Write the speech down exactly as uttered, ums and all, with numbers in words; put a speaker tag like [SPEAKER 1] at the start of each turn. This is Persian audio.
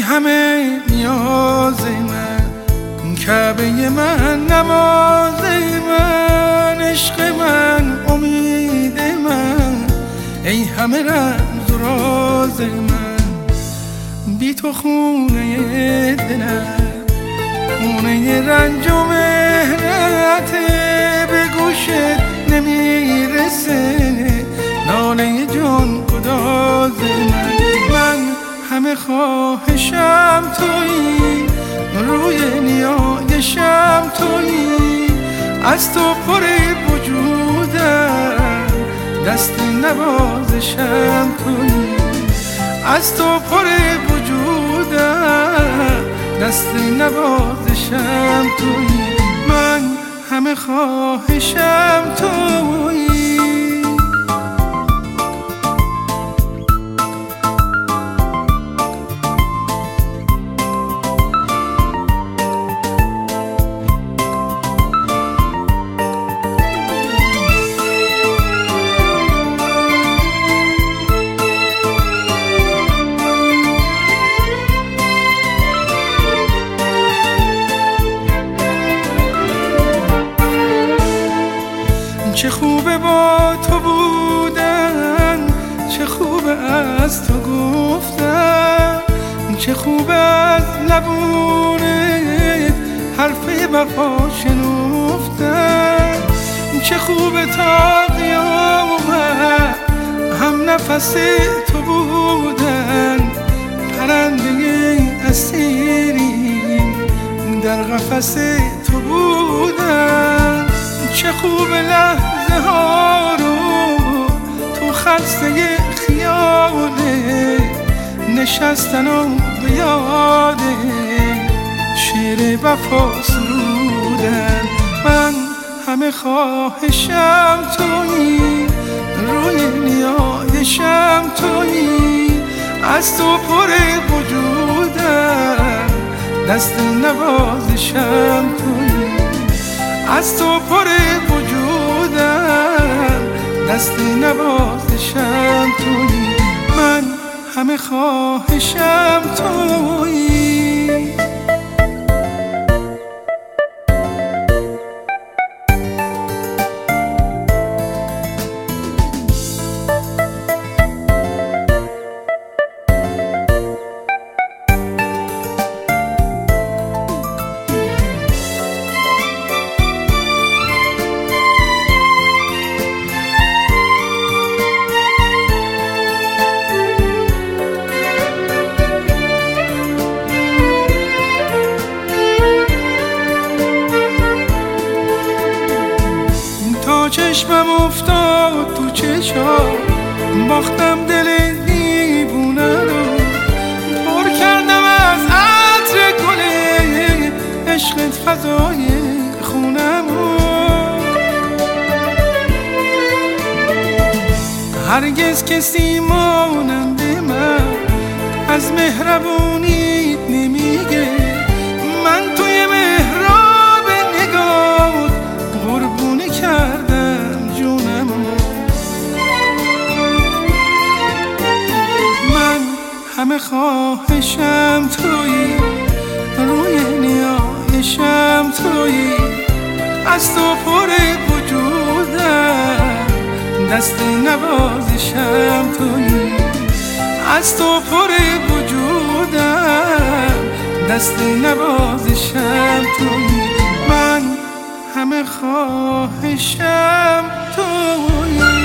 [SPEAKER 1] همه نیاز من، کعبه من نماز من، عشق من امید من، ای همه رمز و راز من. بی تو خونه دلم خونه رنج و مهنت، به گوشت نمیرسه ناله جان گداز من. من همه خواهشم تویی، روی نیایشم تویی، از تو پر وجودم، دست نوازشم تویی، از تو پر وجودم، دست نوازشم تویی. من همه خواهشم تویی. چه خوبه با تو بودن، چه خوبه از تو گفتن، چه خوبه از لبونت حرف وفا شنفتن، چه خوبه تا قیامت هم نفس تو بودن، پرنده اسیری در قفس تو بودن. چه خوب لحظه ها رو تو خلصه خیاله نشستن و به یاد شعر وفا سرودن. من همه خواهشم تویی، روی نیایشم تویی، از تو پر وجودم، دست نوازشم تویی، از تو پر وجودم، دست نوازشم تویی. من همه خواهشم تویی. چشمم افتاد تو چشام، باختم دل دیوونه رو، پر کردم از عطر گل عشقت فضای خونم رو. هرگز کسی مانند من از مهربونیت نمیگه، من توی محراب نگاه قربونی کردم جونم. من همه خواهشم تویی، روی نیایشم تویی، از تو پر وجودم، دست نوازشم تویی، از تو پر وجودم، دست نوازشم تویی. من همه خواهشم تویی.